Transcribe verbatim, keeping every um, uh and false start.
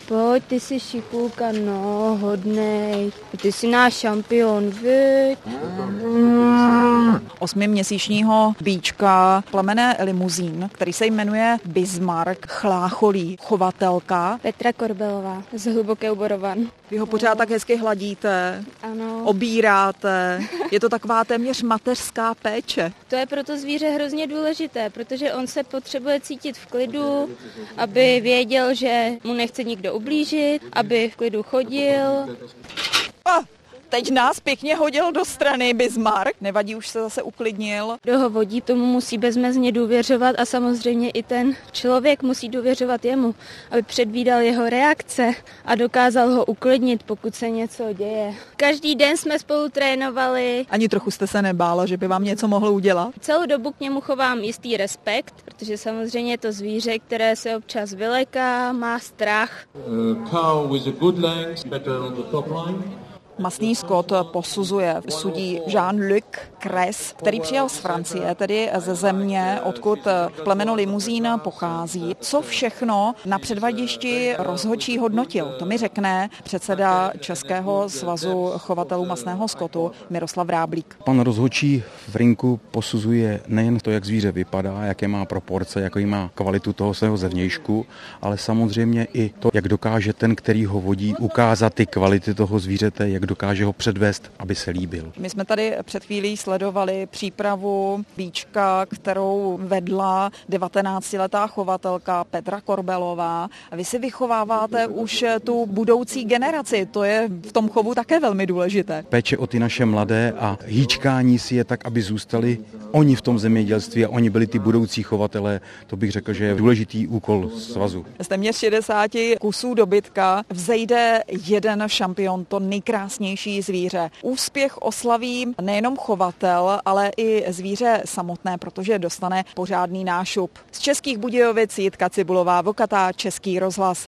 Pojď, ty jsi šikulka, no, hodnej. Ty jsi náš šampion, viď? Osmiměsíčního býčka plemené limuzín, který se jmenuje Bismarck, chlácholí chovatelka Petra Korbelová z Hluboké u Borovan. Vy ho pořád tak hezky hladíte, ano. Obíráte. Je to taková téměř mateřská péče. To je pro to zvíře hrozně důležité, protože on se potřebuje cítit v klidu, aby věděl, že mu nechce nikdo ublížit, aby v klidu chodil. Ah! Teď nás pěkně hodil do strany Bismarck. Nevadí, už se zase uklidnil. Kdo ho vodí, tomu musí bezmezně důvěřovat a samozřejmě i ten člověk musí důvěřovat jemu, aby předvídal jeho reakce a dokázal ho uklidnit, pokud se něco děje. Každý den jsme spolu trénovali. Ani trochu jste se nebála, že by vám něco mohl udělat? Celou dobu k němu chovám jistý respekt, protože samozřejmě je to zvíře, které se občas vyleká, má strach. Uh, cow with a good length, better on the top line. Masný skot posuzuje sudí Jean-Luc Cress, který přijal z Francie, tedy ze země, odkud plemeno limuzín pochází. Co všechno na předvadišti rozhodčí hodnotil? To mi řekne předseda Českého svazu chovatelů masného skotu Miroslav Ráblík. Pan rozhodčí v rinku posuzuje nejen to, jak zvíře vypadá, jaké má proporce, jaký má kvalitu toho svého zevnějšku, ale samozřejmě i to, jak dokáže ten, který ho vodí, ukázat ty kvality toho zvířete, jak dokáže ho předvést, aby se líbil. My jsme tady před chvílí sledovali přípravu býčka, kterou vedla devatenáctiletá chovatelka Petra Korbelová. Vy si vychováváte už tu budoucí generaci, to je v tom chovu také velmi důležité. Péče o ty naše mladé a hýčkání si je tak, aby zůstali oni v tom zemědělství a oni byli ty budoucí chovatelé, to bych řekl, že je důležitý úkol svazu. Z téměř šedesáti kusů dobytka vzejde jeden šampion, to nejkrásnější zvíře. Úspěch oslaví nejenom chovatel, ale i zvíře samotné, protože dostane pořádný nášup. Z Českých Budějovic Jitka Cibulová, Vokatá, Český rozhlas.